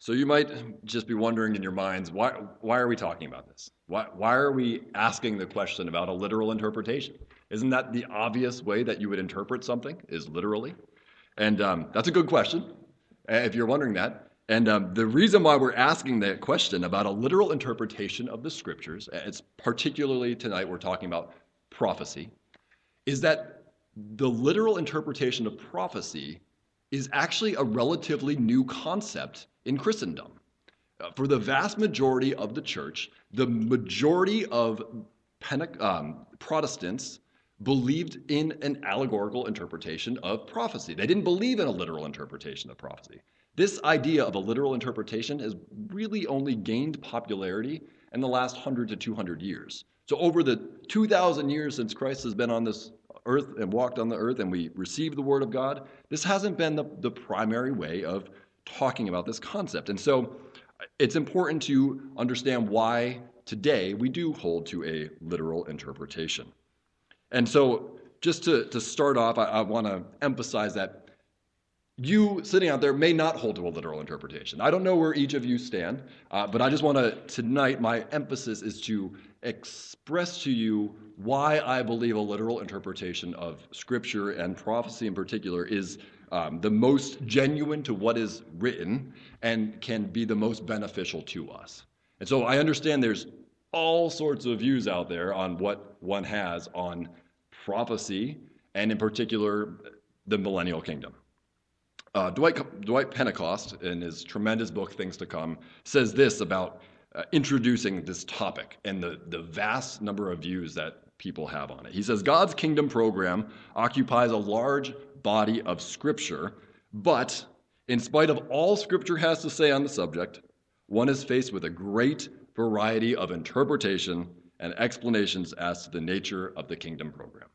So you might just be wondering in your minds, why are we talking about this? Why are we asking the question about a literal interpretation? Isn't that the obvious way that you would interpret something, is literally? And that's a good question, if you're wondering that. And the reason why we're asking that question about a literal interpretation of the scriptures, it's particularly tonight we're talking about prophecy, is that the literal interpretation of prophecy is actually a relatively new concept in Christendom. For the vast majority of the church, the majority of Protestants believed in an allegorical interpretation of prophecy. They didn't believe in a literal interpretation of prophecy. This idea of a literal interpretation has really only gained popularity in the last 100 to 200 years. So over the 2,000 years since Christ has been on this earth and walked on the earth and we received the word of God, this hasn't been the primary way of talking about this concept. And so it's important to understand why today we do hold to a literal interpretation. And so just to start off, I want to emphasize that you sitting out there may not hold to a literal interpretation. I don't know where each of you stand, but I just want to, tonight, my emphasis is to express to you why I believe a literal interpretation of Scripture and prophecy in particular is the most genuine to what is written and can be the most beneficial to us. And so I understand there's all sorts of views out there on what one has on prophecy and in particular the millennial kingdom. Dwight Pentecost, in his tremendous book, Things to Come, says this about introducing this topic and the vast number of views that people have on it. He says, God's kingdom program occupies a large body of Scripture, but in spite of all Scripture has to say on the subject, one is faced with a great variety of interpretation and explanations as to the nature of the kingdom program.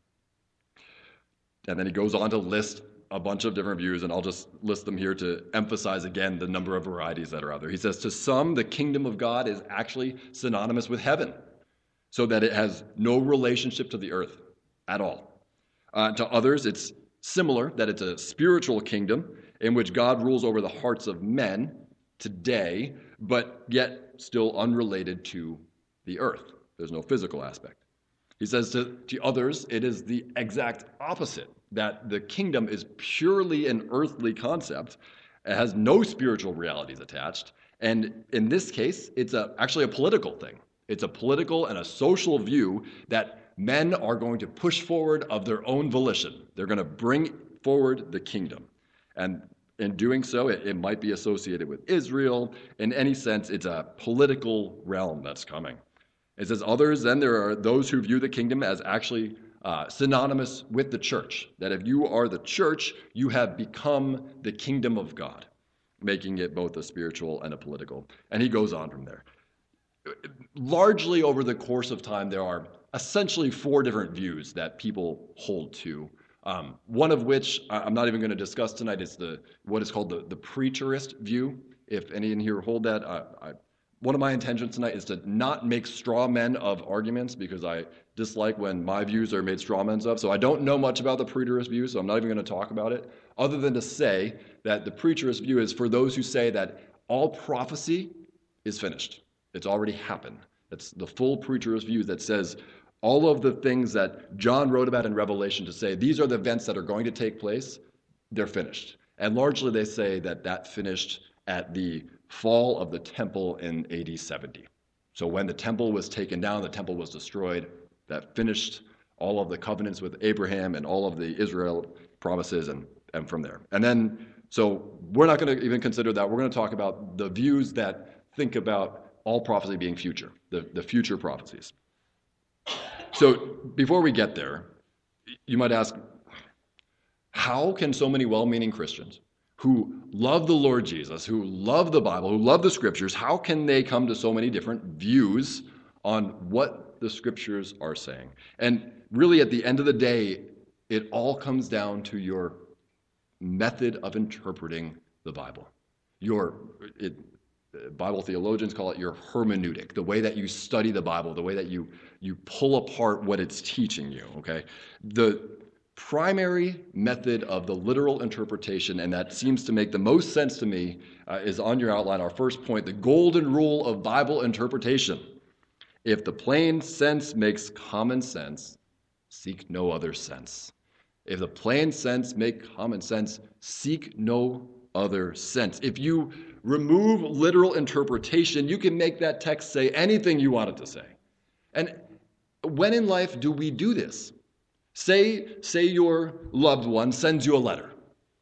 And then he goes on to list a bunch of different views, and I'll just list them here to emphasize again the number of varieties that are out there. He says, to some, the kingdom of God is actually synonymous with heaven, so that it has no relationship to the earth at all. To others, it's similar, that it's a spiritual kingdom in which God rules over the hearts of men today, but yet still unrelated to the earth. There's no physical aspect. He says to others, it is the exact opposite, that the kingdom is purely an earthly concept. It has no spiritual realities attached. And in this case, it's actually a political thing. It's a political and a social view that men are going to push forward of their own volition. They're going to bring forward the kingdom. And in doing so, it might be associated with Israel. In any sense, it's a political realm that's coming. It says others, then there are those who view the kingdom as actually synonymous with the church. That if you are the church, you have become the kingdom of God, making it both a spiritual and a political. And he goes on from there. Largely over the course of time, there are essentially 4 different views that people hold to. One of which I'm not even going to discuss tonight is what is called the preterist view. If any in here hold that, one of my intentions tonight is to not make straw men of arguments because I dislike when my views are made straw men of. So I don't know much about the preterist view, so I'm not even going to talk about it, other than to say that the preterist view is for those who say that all prophecy is finished. It's already happened. It's the full preterist view that says all of the things that John wrote about in Revelation to say these are the events that are going to take place, they're finished. And largely they say that finished at the fall of the temple in AD 70. So when the temple was taken down, the temple was destroyed, that finished all of the covenants with Abraham and all of the Israel promises and from there. And then, so we're not going to even consider that. We're going to talk about the views that think about all prophecy being future, the future prophecies. So before we get there, you might ask, how can so many well-meaning Christians who love the Lord Jesus, who love the Bible, who love the Scriptures, how can they come to so many different views on what the Scriptures are saying? And really, at the end of the day, it all comes down to your method of interpreting the Bible. Bible theologians call it your hermeneutic, the way that you study the Bible, the way that you pull apart what it's teaching you, okay? primary method of the literal interpretation, and that seems to make the most sense to me, is on your outline. Our first point, the golden rule of Bible interpretation. If the plain sense makes common sense, seek no other sense. If the plain sense make common sense, seek no other sense. If you remove literal interpretation, you can make that text say anything you want it to say. And when in life do we do this? Say your loved one sends you a letter.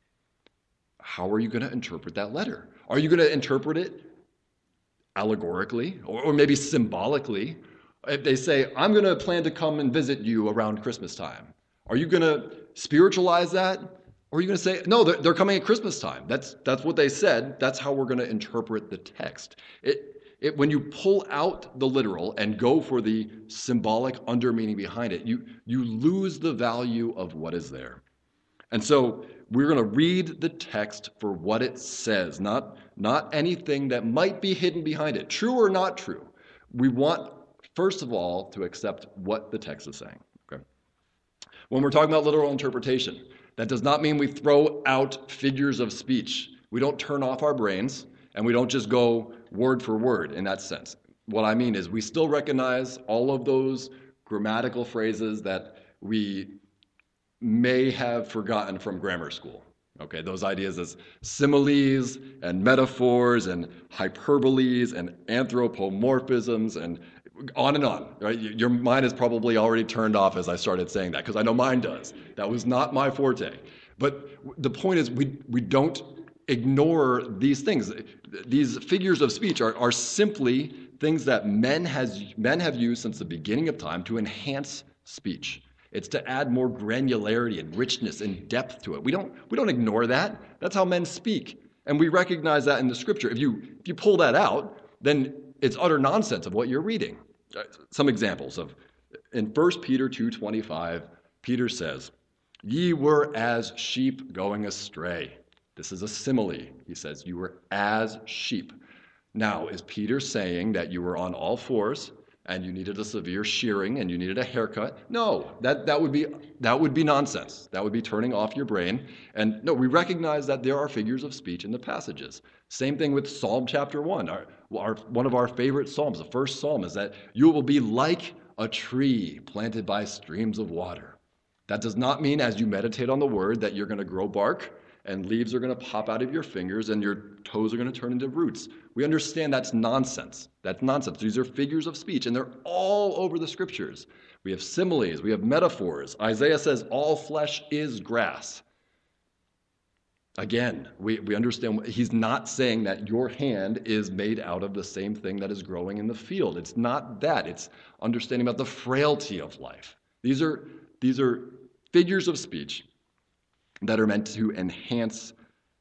How are you going to interpret that letter? Are you going to interpret it allegorically or maybe symbolically? If they say, I'm going to plan to come and visit you around Christmas time, are you going to spiritualize that? Or are you going to say, no, they're coming at Christmas time. That's what they said. That's how we're going to interpret the text. When you pull out the literal and go for the symbolic under meaning behind it, you lose the value of what is there. And so we're going to read the text for what it says, not anything that might be hidden behind it, true or not true. We want, first of all, to accept what the text is saying. Okay? When we're talking about literal interpretation, that does not mean we throw out figures of speech. We don't turn off our brains, and we don't just go word for word in that sense. What I mean is we still recognize all of those grammatical phrases that we may have forgotten from grammar school. Okay, those ideas as similes and metaphors and hyperboles and anthropomorphisms and on, right? Your mind is probably already turned off as I started saying that, because I know mine does. That was not my forte. But the point is we don't ignore these things. These figures of speech are simply things that men have used since the beginning of time to enhance speech. It's to add more granularity and richness and depth to it. We don't ignore that. That's how men speak. And we recognize that in the scripture. If you pull that out, then it's utter nonsense of what you're reading. Some examples in 1 Peter 2:25, Peter says, "Ye were as sheep going astray." This is a simile. He says, you were as sheep. Now, is Peter saying that you were on all fours and you needed a severe shearing and you needed a haircut? No, that would be nonsense. That would be turning off your brain. And no, we recognize that there are figures of speech in the passages. Same thing with Psalm chapter 1. One of our favorite psalms, the first psalm, is that you will be like a tree planted by streams of water. That does not mean as you meditate on the word that you're going to grow bark and leaves are going to pop out of your fingers and your toes are going to turn into roots. We understand that's nonsense. That's nonsense. These are figures of speech, and they're all over the scriptures. We have similes. We have metaphors. Isaiah says, all flesh is grass. Again, we understand he's not saying that your hand is made out of the same thing that is growing in the field. It's not that. It's understanding about the frailty of life. These are figures of speech that are meant to enhance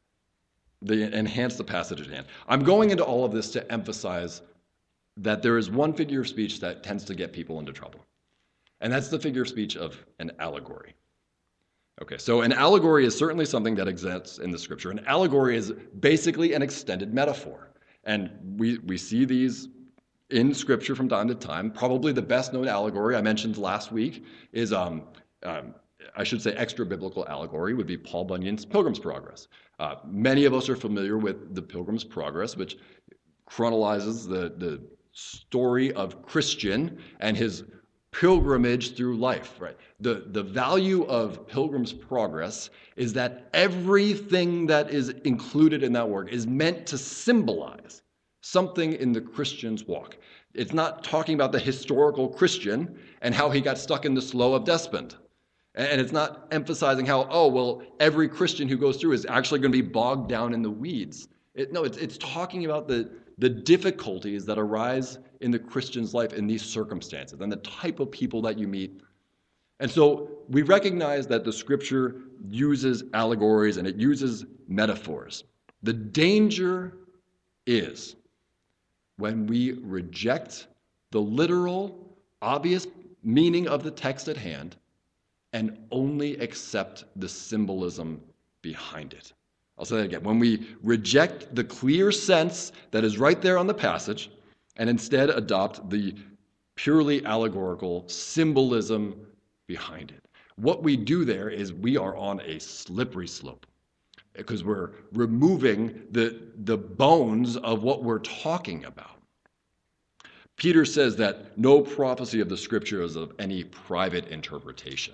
the passage at hand. I'm going into all of this to emphasize that there is one figure of speech that tends to get people into trouble. And that's the figure of speech of an allegory. Okay, so an allegory is certainly something that exists in the scripture. An allegory is basically an extended metaphor. And we see these in scripture from time to time. Probably the best known allegory I mentioned last week is extra biblical allegory would be Paul Bunyan's Pilgrim's Progress. Many of us are familiar with the Pilgrim's Progress, which chronologizes the story of Christian and his pilgrimage through life. Right? The value of Pilgrim's Progress is that everything that is included in that work is meant to symbolize something in the Christian's walk. It's not talking about the historical Christian and how he got stuck in the Slough of Despond. And it's not emphasizing how, every Christian who goes through is actually going to be bogged down in the weeds. It's talking about the difficulties that arise in the Christian's life in these circumstances and the type of people that you meet. And so we recognize that the scripture uses allegories and it uses metaphors. The danger is when we reject the literal, obvious meaning of the text at hand and only accept the symbolism behind it. I'll say that again. When we reject the clear sense that is right there on the passage and instead adopt the purely allegorical symbolism behind it. what we do there is we are on a slippery slope because we're removing the bones of what we're talking about. Peter says that no prophecy of the scripture is of any private interpretation.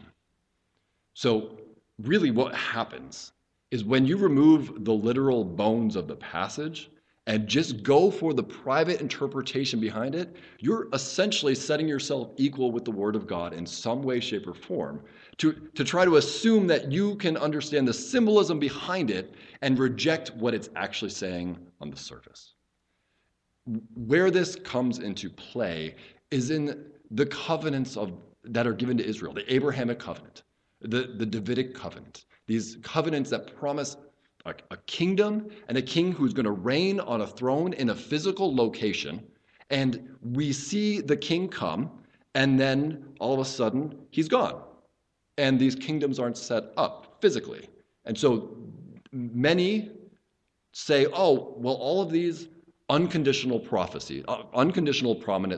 So really what happens is when you remove the literal bones of the passage and just go for the private interpretation behind it, you're essentially setting yourself equal with the Word of God in some way, shape, or form to try to assume that you can understand the symbolism behind it and reject what it's actually saying on the surface. Where this comes into play is in the covenants that are given to Israel, the Abrahamic covenant, the Davidic covenant, these covenants that promise a kingdom and a king who's going to reign on a throne in a physical location. And we see the king come, and then all of a sudden he's gone. And these kingdoms aren't set up physically. And so many say, oh, well, all of these unconditional prophecies, unconditional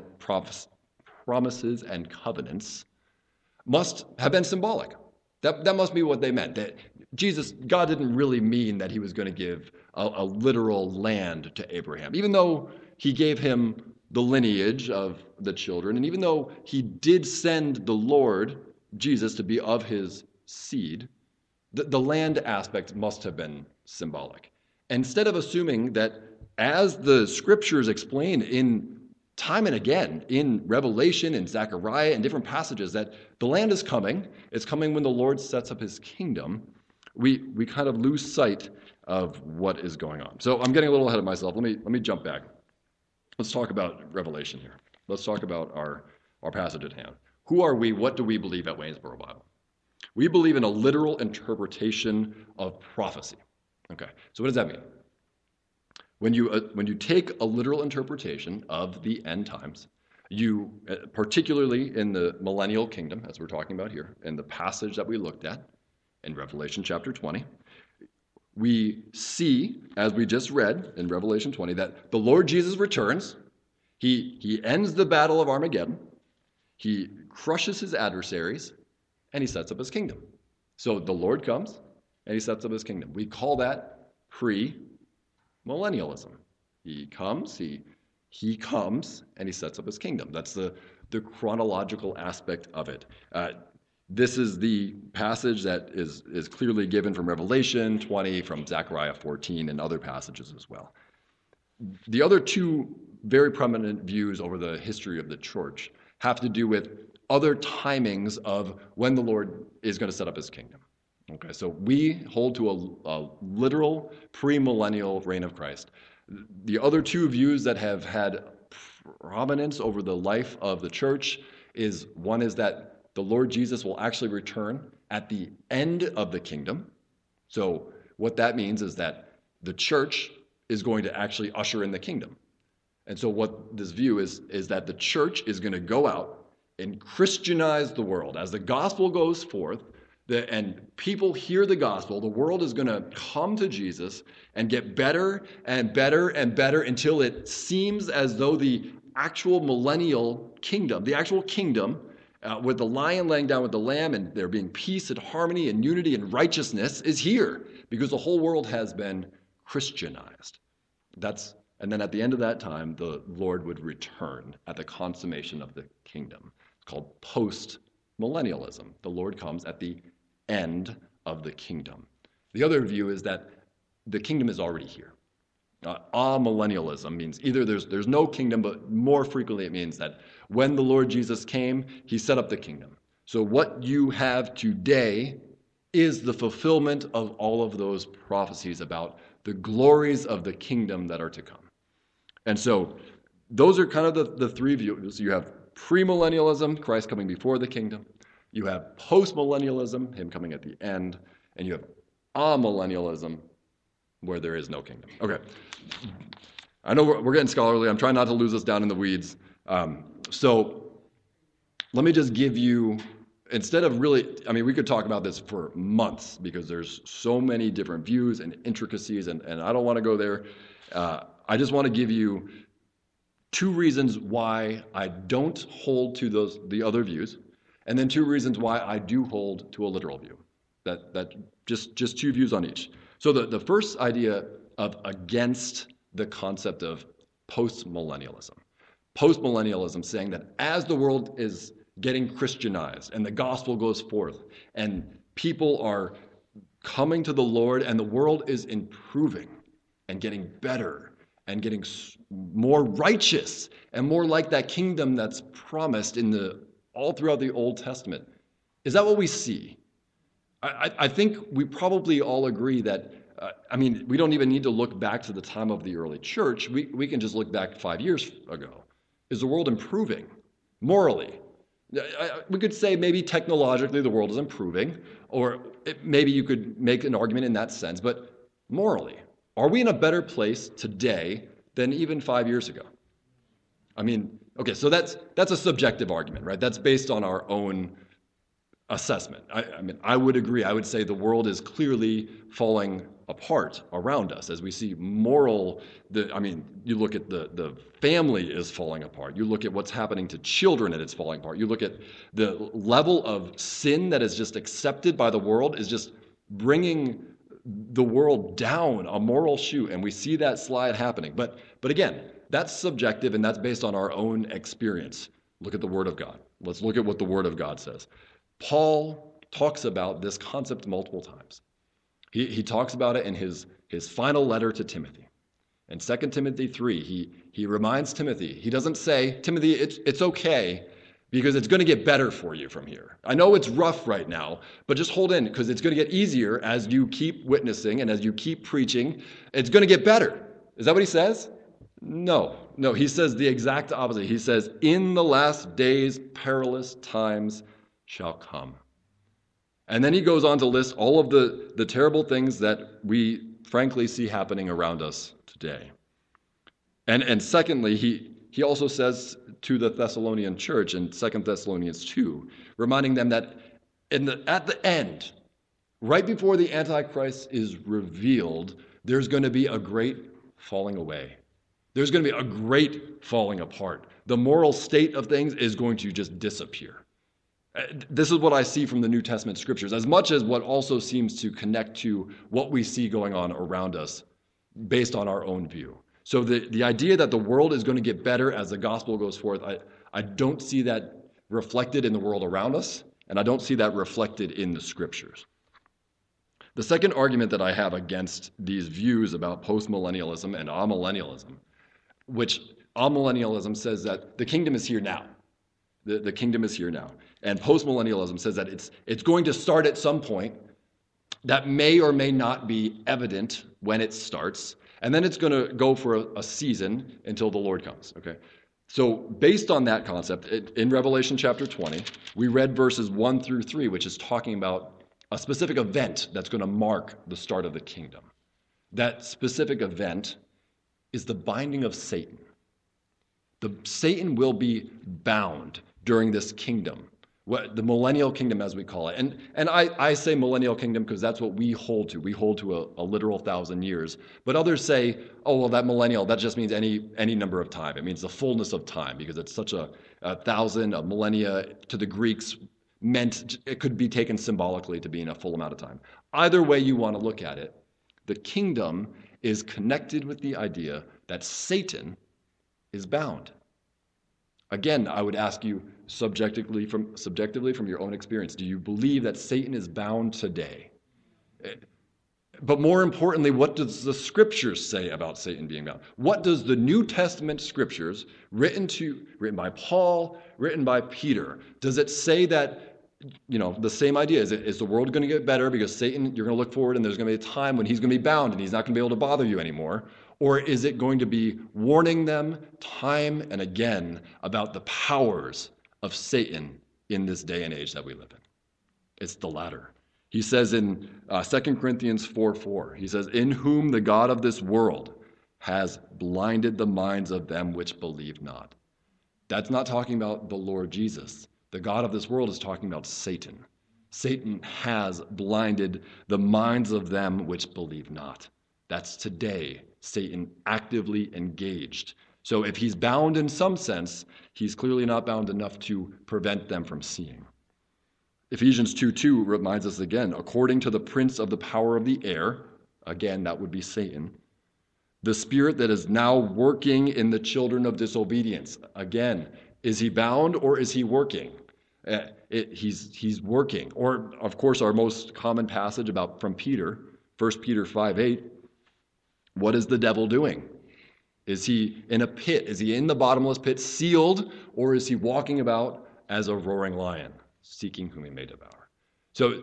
promises and covenants must have been symbolic. That must be what they meant. That God didn't really mean that he was going to give a literal land to Abraham, even though he gave him the lineage of the children, and even though he did send the Lord, Jesus, to be of his seed, the land aspect must have been symbolic. Instead of assuming that, as the scriptures explain in time and again in Revelation and Zechariah and different passages, that the land is coming. It's coming when the Lord sets up his kingdom. We kind of lose sight of what is going on. So I'm getting a little ahead of myself. Let me jump back. Let's talk about Revelation here. Let's talk about our passage at hand. Who are we? What do we believe at Waynesboro Bible? We believe in a literal interpretation of prophecy. Okay, so what does that mean? When you take a literal interpretation of the end times, you, particularly in the millennial kingdom, as we're talking about here, in the passage that we looked at in Revelation chapter 20, we see, as we just read in Revelation 20, that the Lord Jesus returns. He ends the battle of Armageddon. He crushes his adversaries, and he sets up his kingdom. So the Lord comes, and he sets up his kingdom. We call that pre-millennialism. He comes, and he sets up his kingdom. That's the chronological aspect of it. This is the passage that is clearly given from Revelation 20, from Zechariah 14, and other passages as well. The other two very prominent views over the history of the church have to do with other timings of when the Lord is going to set up his kingdom. Okay, so we hold to a literal premillennial reign of Christ. The other two views that have had prominence over the life of the church is, one is that the Lord Jesus will actually return at the end of the kingdom. So what that means is that the church is going to actually usher in the kingdom. And so what this view is that the church is going to go out and Christianize the world. As the gospel goes forth, and people hear the gospel, the world is going to come to Jesus and get better and better and better until it seems as though the actual millennial kingdom, with the lion laying down with the lamb and there being peace and harmony and unity and righteousness, is here because the whole world has been Christianized. And then at the end of that time, the Lord would return at the consummation of the kingdom. It's called post-millennialism. The Lord comes at the end of the kingdom. The other view is that the kingdom is already here. Amillennialism means either there's no kingdom, but more frequently it means that when the Lord Jesus came, he set up the kingdom. So what you have today is the fulfillment of all of those prophecies about the glories of the kingdom that are to come. And so those are kind of the three views. You have premillennialism, Christ coming before the kingdom. You have postmillennialism, him coming at the end. And you have amillennialism, where there is no kingdom. Okay. I know we're getting scholarly. I'm trying not to lose us down in the weeds. So let me just give you, instead of really, we could talk about this for months because there's so many different views and intricacies, and I don't want to go there. I just want to give you two reasons why I don't hold to the other views, and then 2 reasons why I do hold to a literal view. That just 2 views on each. So the first idea of against the concept of postmillennialism. Postmillennialism saying that as the world is getting Christianized and the gospel goes forth and people are coming to the Lord and the world is improving and getting better and getting more righteous and more like that kingdom that's promised all throughout the Old Testament. Is that what we see? I think we probably all agree that, we don't even need to look back to the time of the early church. We can just look back 5 years ago. Is the world improving morally? We could say maybe technologically the world is improving, or maybe you could make an argument in that sense, but morally, are we in a better place today than even 5 years ago? Okay, so that's a subjective argument, right? That's based on our own assessment. I would agree. I would say the world is clearly falling apart around us as we see you look at the family is falling apart. You look at what's happening to children and it's falling apart. You look at the level of sin that is just accepted by the world is just bringing the world down a moral chute, and we see that slide happening. But again, that's subjective and that's based on our own experience. Look at the Word of God. Let's look at what the Word of God says. Paul talks about this concept multiple times. He talks about it in his final letter to Timothy. In 2 Timothy 3, he reminds Timothy, he doesn't say, Timothy, it's okay because it's going to get better for you from here. I know it's rough right now, but just hold in because it's going to get easier as you keep witnessing and as you keep preaching. It's going to get better. Is that what he says? No, he says the exact opposite. He says, in the last days, perilous times shall come. And then he goes on to list all of the terrible things that we frankly see happening around us today. And secondly, he also says to the Thessalonian church in 2 Thessalonians 2, reminding them that at the end, right before the Antichrist is revealed, there's going to be a great falling away. There's going to be a great falling apart. The moral state of things is going to just disappear. This is what I see from the New Testament scriptures, as much as what also seems to connect to what we see going on around us based on our own view. So the idea that the world is going to get better as the gospel goes forth, I don't see that reflected in the world around us, and I don't see that reflected in the scriptures. The second argument that I have against these views about postmillennialism and amillennialism, which amillennialism says that the kingdom is here now. The kingdom is here now. And postmillennialism says that it's going to start at some point that may or may not be evident when it starts, and then it's going to go for a season until the Lord comes. Okay, so based on that concept, in Revelation chapter 20, we read verses 1 through 3, which is talking about a specific event that's going to mark the start of the kingdom. That specific event is the binding of Satan. Satan will be bound during this kingdom, the millennial kingdom as we call it. And I say millennial kingdom because that's what we hold to. We hold to a literal 1,000 years. But others say, oh, well, that millennial, that just means any number of time. It means the fullness of time because it's such a 1,000, a millennia to the Greeks meant it could be taken symbolically to being a full amount of time. Either way you want to look at it, the kingdom is connected with the idea that Satan is bound. Again, I would ask you subjectively from your own experience, do you believe that Satan is bound today? But more importantly, what does the scriptures say about Satan being bound? What does the New Testament scriptures, written by Paul, written by Peter, does it say that, the same idea? Is the world going to get better because Satan, you're going to look forward and there's going to be a time when he's going to be bound and he's not going to be able to bother you anymore? Or is it going to be warning them time and again about the powers of Satan in this day and age that we live in? It's the latter. He says in 2 Corinthians 4:4, he says, in whom the God of this world has blinded the minds of them which believe not. That's not talking about the Lord Jesus. The God of this world is talking about Satan. Satan has blinded the minds of them which believe not. That's today, Satan actively engaged. So if he's bound in some sense, he's clearly not bound enough to prevent them from seeing. Ephesians 2:2 reminds us again, according to the prince of the power of the air, again, that would be Satan, the spirit that is now working in the children of disobedience. Again, is he bound or is he working? He's working. Or, of course, our most common passage from Peter, 1 Peter 5:8, what is the devil doing? Is he in a pit? Is he in the bottomless pit, sealed, or is he walking about as a roaring lion, seeking whom he may devour? So,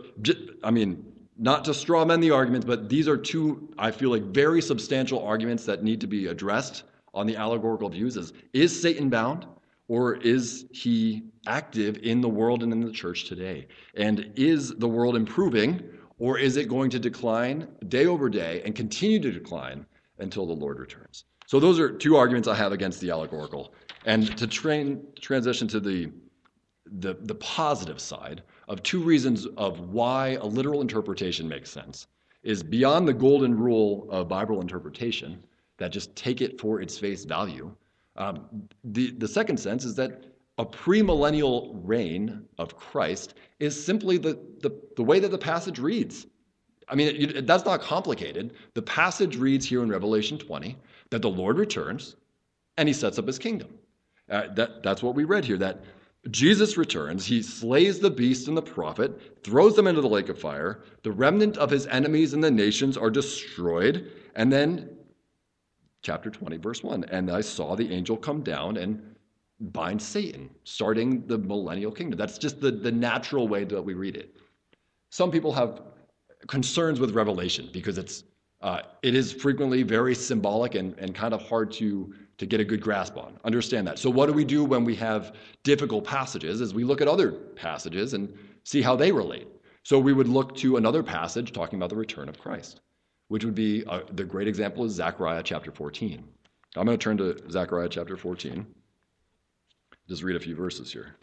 not to straw man the arguments, but these are two, I feel like, very substantial arguments that need to be addressed on the allegorical views. Is Satan bound, or is he active in the world and in the church today? And is the world improving, or is it going to decline day over day and continue to decline until the Lord returns? So those are two arguments I have against the allegorical. And to transition to the positive side of two reasons of why a literal interpretation makes sense is beyond the golden rule of Bible interpretation, that just take it for its face value. The second sense is that a premillennial reign of Christ is simply the way that the passage reads. That's not complicated. The passage reads here in Revelation 20 that the Lord returns and he sets up his kingdom. That's what we read here, that Jesus returns, he slays the beast and the prophet, throws them into the lake of fire, the remnant of his enemies and the nations are destroyed, and then chapter 20, verse 1, and I saw the angel come down and bind Satan, starting the millennial kingdom. That's just the natural way that we read it. Some people have concerns with Revelation because it is frequently very symbolic and kind of hard to get a good grasp on. Understand that. So what do we do when we have difficult passages? Is we look at other passages and see how they relate. So we would look to another passage talking about the return of Christ, which would be the great example is Zechariah chapter 14. I'm going to turn to Zechariah chapter 14. Just read a few verses here.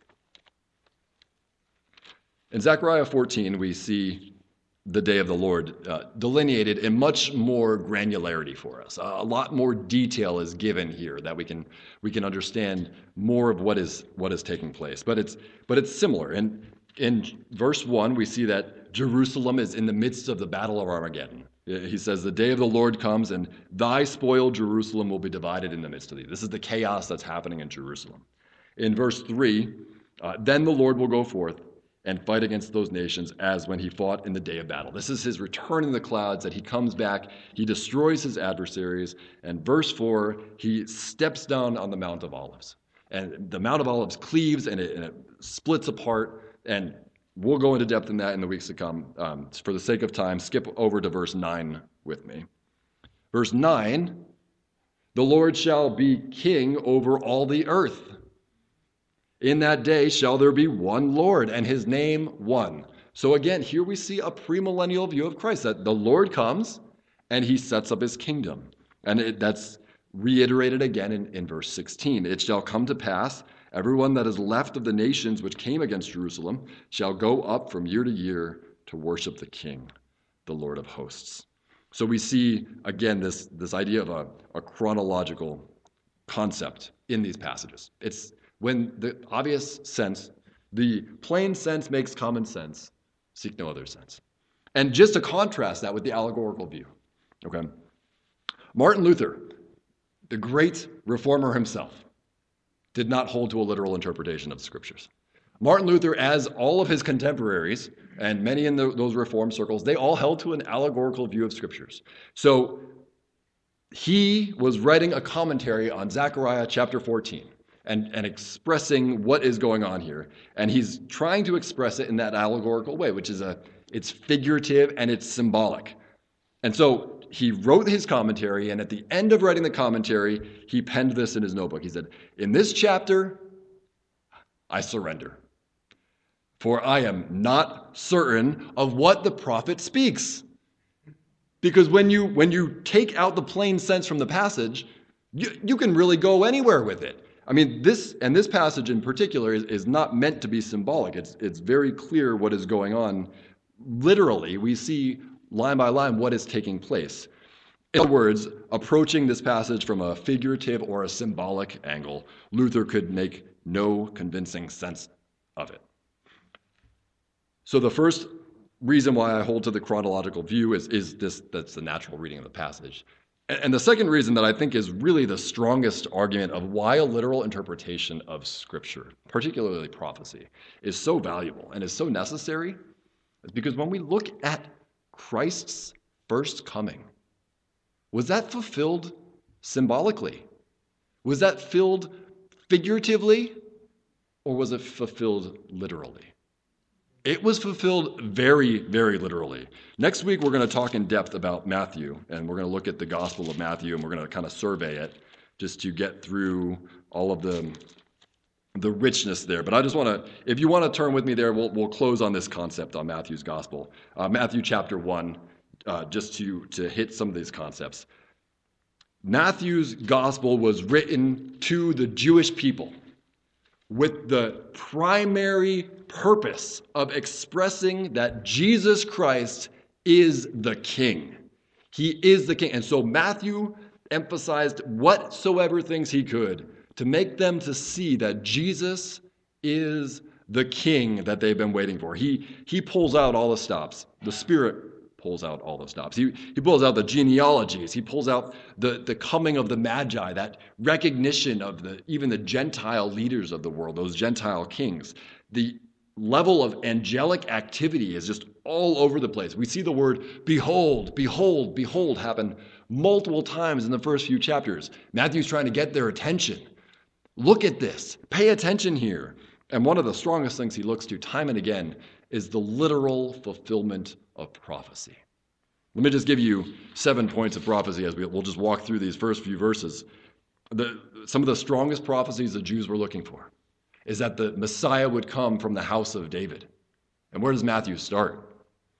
In Zechariah 14, we see the day of the Lord delineated in much more granularity for us. A lot more detail is given here that we can understand more of what is taking place. But it's similar. And in verse 1, we see that Jerusalem is in the midst of the battle of Armageddon. He says, the day of the Lord comes, and thy spoiled Jerusalem will be divided in the midst of thee. This is the chaos that's happening in Jerusalem. In verse 3, then the Lord will go forth and fight against those nations as when he fought in the day of battle. This is his return in the clouds, that he comes back, he destroys his adversaries, and verse 4, he steps down on the Mount of Olives. And the Mount of Olives cleaves and it splits apart, and we'll go into depth in that in the weeks to come. For the sake of time, skip over to verse 9 with me. Verse 9, the Lord shall be king over all the earth. In that day shall there be one Lord, and his name one. So again, here we see a premillennial view of Christ, that the Lord comes and he sets up his kingdom. And that's reiterated again in verse 16. It shall come to pass, everyone that is left of the nations which came against Jerusalem shall go up from year to year to worship the King, the Lord of hosts. So we see, again, this idea of a chronological concept in these passages. It's when the obvious sense, the plain sense makes common sense, seek no other sense. And just to contrast that with the allegorical view, okay? Martin Luther, the great reformer himself, did not hold to a literal interpretation of the scriptures. Martin Luther, as all of his contemporaries, and many in those reform circles, they all held to an allegorical view of scriptures. So he was writing a commentary on Zechariah chapter 14. And expressing what is going on here. And he's trying to express it in that allegorical way, which is it's figurative and it's symbolic. And so he wrote his commentary, and at the end of writing the commentary, he penned this in his notebook. He said, in this chapter, I surrender. For I am not certain of what the prophet speaks. Because when you take out the plain sense from the passage, you can really go anywhere with it. This passage in particular is not meant to be symbolic. It's very clear what is going on. Literally, we see line by line what is taking place. In other words, approaching this passage from a figurative or a symbolic angle, Luther could make no convincing sense of it. So the first reason why I hold to the chronological view is this, that's the natural reading of the passage. And the second reason that I think is really the strongest argument of why a literal interpretation of Scripture, particularly prophecy, is so valuable and is so necessary is because when we look at Christ's first coming, was that fulfilled symbolically? Was that filled figuratively? Or was it fulfilled literally? It was fulfilled very, very literally. Next week, we're going to talk in depth about Matthew, and we're going to look at the Gospel of Matthew, and we're going to kind of survey it just to get through all of the richness there. But I just want to, if you want to turn with me there, we'll close on this concept on Matthew's Gospel. Matthew chapter 1, just to hit some of these concepts. Matthew's Gospel was written to the Jewish people with the primary purpose of expressing that Jesus Christ is the King. He is the King. And so Matthew emphasized whatsoever things he could to make them to see that Jesus is the King that they've been waiting for. He pulls out all the stops. The Spirit pulls out all the stops. He pulls out the genealogies. He pulls out the coming of the Magi, that recognition of even the Gentile leaders of the world, those Gentile kings. The level of angelic activity is just all over the place. We see the word behold, behold, behold happen multiple times in the first few chapters. Matthew's trying to get their attention. Look at this. Pay attention here. And one of the strongest things he looks to time and again is the literal fulfillment of prophecy. Let me just give you 7 points of prophecy as we'll just walk through these first few verses. Some of the strongest prophecies the Jews were looking for is that the Messiah would come from the house of David. And where does Matthew start?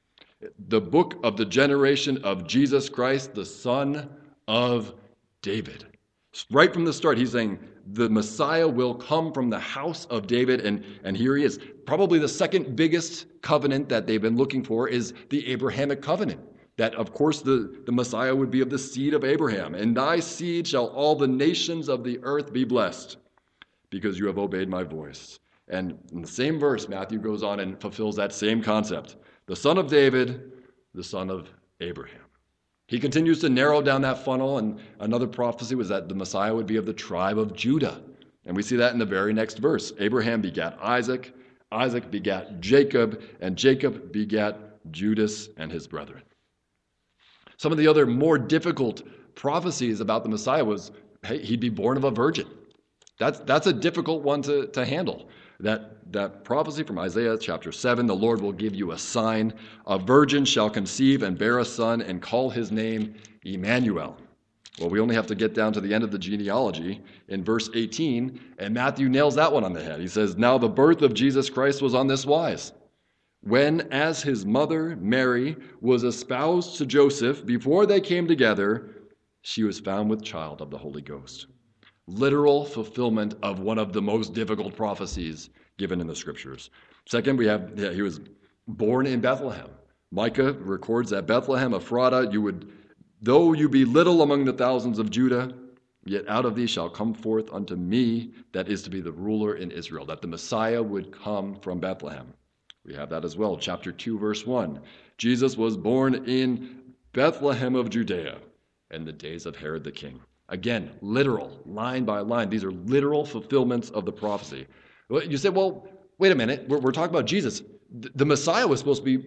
The book of the generation of Jesus Christ, the son of David. Right from the start, he's saying the Messiah will come from the house of David, and here he is. Probably the second biggest covenant that they've been looking for is the Abrahamic covenant. That, of course, the Messiah would be of the seed of Abraham. In thy seed shall all the nations of the earth be blessed, because you have obeyed my voice. And in the same verse, Matthew goes on and fulfills that same concept. The son of David, the son of Abraham. He continues to narrow down that funnel, and another prophecy was that the Messiah would be of the tribe of Judah. And we see that in the very next verse. Abraham begat Isaac, Isaac begat Jacob, and Jacob begat Judas and his brethren. Some of the other more difficult prophecies about the Messiah was, hey, he'd be born of a virgin. That's a difficult one to handle. That prophecy from Isaiah chapter 7, the Lord will give you a sign. A virgin shall conceive and bear a son and call his name Emmanuel. Well, we only have to get down to the end of the genealogy in verse 18, and Matthew nails that one on the head. He says, now the birth of Jesus Christ was on this wise. When, as his mother, Mary, was espoused to Joseph, before they came together, she was found with child of the Holy Ghost. Literal fulfillment of one of the most difficult prophecies given in the Scriptures. Second, we have, he was born in Bethlehem. Micah records that Bethlehem Ephratah, though you be little among the thousands of Judah, yet out of thee shall come forth unto me that is to be the ruler in Israel, that the Messiah would come from Bethlehem. We have that as well. Chapter 2, verse 1. Jesus was born in Bethlehem of Judea in the days of Herod the king. Again, literal, line by line. These are literal fulfillments of the prophecy. You say, well, wait a minute. We're talking about Jesus. The Messiah was supposed to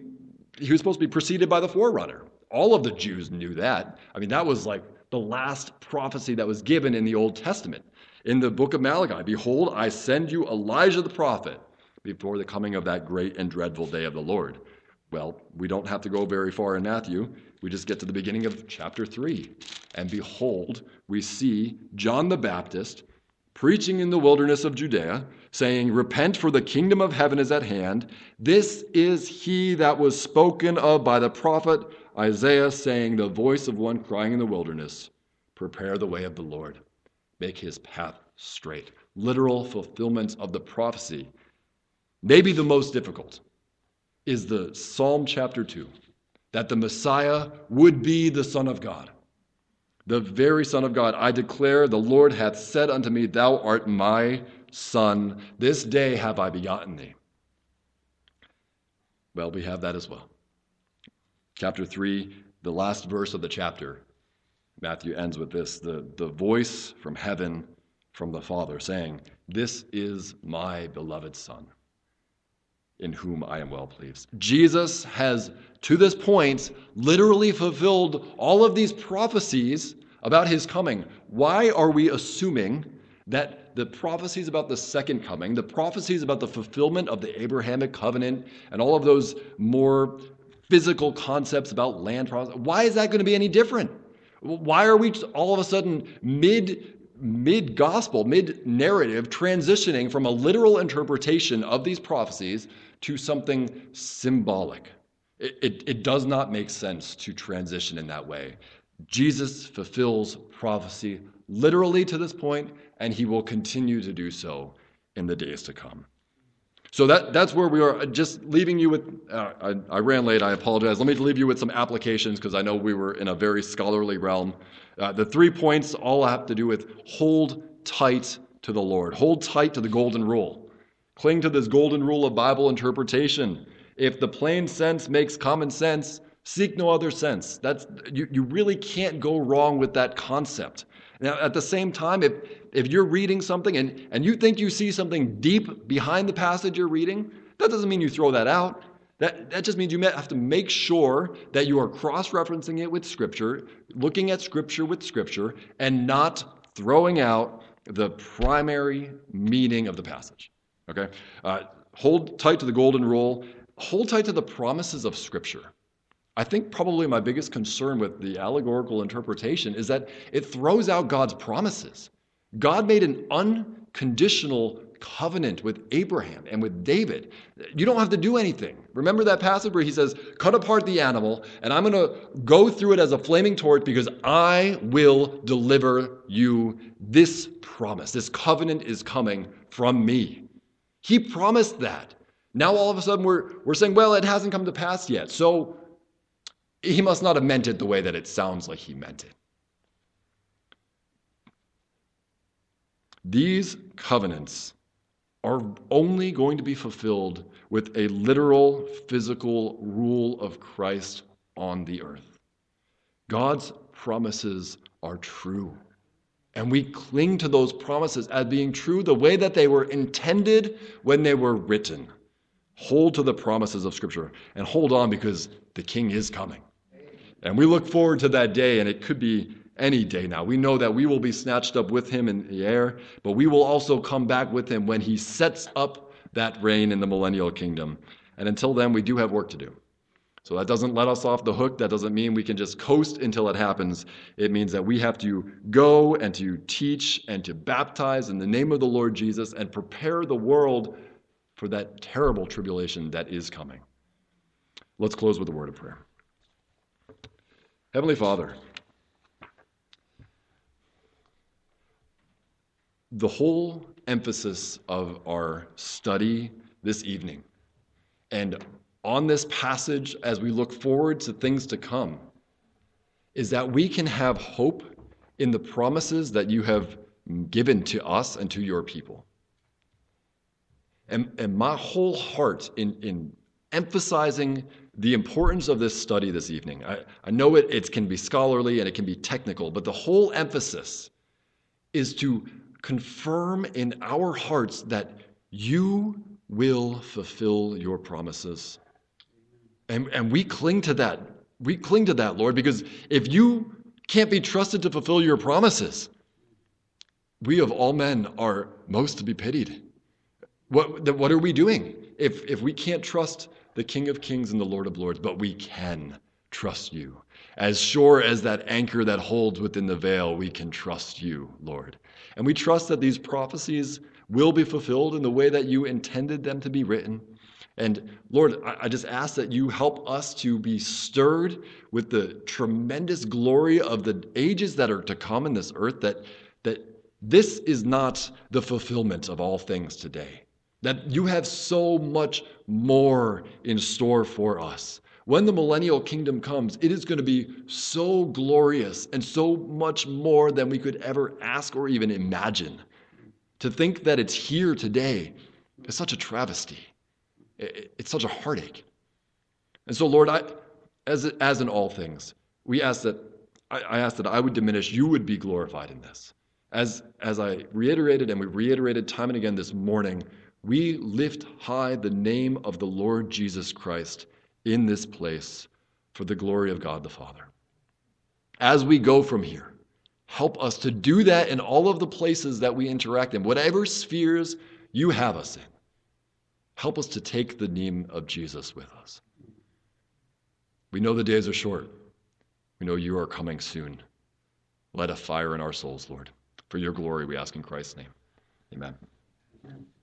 be preceded by the forerunner. All of the Jews knew that. I mean, that was like the last prophecy that was given in the Old Testament. In the book of Malachi, behold, I send you Elijah the prophet before the coming of that great and dreadful day of the Lord. Well, we don't have to go very far in Matthew. We just get to the beginning of chapter 3. And behold, we see John the Baptist preaching in the wilderness of Judea, saying, repent, for the kingdom of heaven is at hand. This is he that was spoken of by the prophet Isaiah, saying, the voice of one crying in the wilderness, prepare the way of the Lord, make his path straight. Literal fulfillments of the prophecy. Maybe the most difficult is the Psalm chapter 2, that the Messiah would be the Son of God. The very Son of God. I declare, the Lord hath said unto me, thou art my Son. This day have I begotten thee. Well, we have that as well. Chapter 3, the last verse of the chapter, Matthew ends with this, the voice from heaven, from the Father, saying, "This is my beloved Son, in whom I am well pleased." Jesus has, to this point, literally fulfilled all of these prophecies about his coming. Why are we assuming that the prophecies about the second coming, the prophecies about the fulfillment of the Abrahamic covenant, and all of those more physical concepts about land promises, why is that going to be any different? Why are we all of a sudden mid-gospel, mid-narrative, transitioning from a literal interpretation of these prophecies to something symbolic? It does not make sense to transition in that way. Jesus fulfills prophecy literally to this point, and he will continue to do so in the days to come. So that's where we are. Just leaving you with, I ran late, I apologize. Let me leave you with some applications because I know we were in a very scholarly realm. The 3 points all have to do with hold tight to the Lord. Hold tight to the golden rule. Cling to this golden rule of Bible interpretation. If the plain sense makes common sense, seek no other sense. You really can't go wrong with that concept. Now, at the same time, if you're reading something and you think you see something deep behind the passage you're reading, that doesn't mean you throw that out. That just means you have to make sure that you are cross-referencing it with Scripture, looking at Scripture with Scripture, and not throwing out the primary meaning of the passage. Okay? Hold tight to the golden rule. Hold tight to the promises of Scripture. I think probably my biggest concern with the allegorical interpretation is that it throws out God's promises. God made an unconditional covenant with Abraham and with David. You don't have to do anything. Remember that passage where he says, cut apart the animal, and I'm going to go through it as a flaming torch because I will deliver you this promise. This covenant is coming from me. He promised that. Now all of a sudden we're saying, well, it hasn't come to pass yet. So he must not have meant it the way that it sounds like he meant it. These covenants are only going to be fulfilled with a literal, physical rule of Christ on the earth. God's promises are true, and we cling to those promises as being true the way that they were intended when they were written. Hold to the promises of Scripture, and hold on because the King is coming. And we look forward to that day, and it could be any day now. We know that we will be snatched up with him in the air, but we will also come back with him when he sets up that reign in the millennial kingdom. And until then, we do have work to do. So that doesn't let us off the hook. That doesn't mean we can just coast until it happens. It means that we have to go and to teach and to baptize in the name of the Lord Jesus and prepare the world for that terrible tribulation that is coming. Let's close with a word of prayer. Heavenly Father, the whole emphasis of our study this evening and on this passage as we look forward to things to come is that we can have hope in the promises that you have given to us and to your people. And my whole heart in emphasizing the importance of this study this evening. I know it can be scholarly and it can be technical, but the whole emphasis is to confirm in our hearts that you will fulfill your promises. And we cling to that. We cling to that, Lord, because if you can't be trusted to fulfill your promises, we of all men are most to be pitied. What are we doing if we can't trust the King of Kings and the Lord of Lords, but we can trust you? As sure as that anchor that holds within the veil, we can trust you, Lord. And we trust that these prophecies will be fulfilled in the way that you intended them to be written. And Lord, I just ask that you help us to be stirred with the tremendous glory of the ages that are to come in this earth, that this is not the fulfillment of all things today. That you have so much more in store for us. When the millennial kingdom comes, it is going to be so glorious and so much more than we could ever ask or even imagine. To think that it's here today is such a travesty. It's such a heartache. And so, Lord, as in all things, I ask that I would diminish, you would be glorified in this. As I reiterated, and we reiterated time and again this morning, we lift high the name of the Lord Jesus Christ in this place for the glory of God the Father. As we go from here, help us to do that in all of the places that we interact in, whatever spheres you have us in. Help us to take the name of Jesus with us. We know the days are short. We know you are coming soon. Light a fire in our souls, Lord. For your glory, we ask in Christ's name. Amen.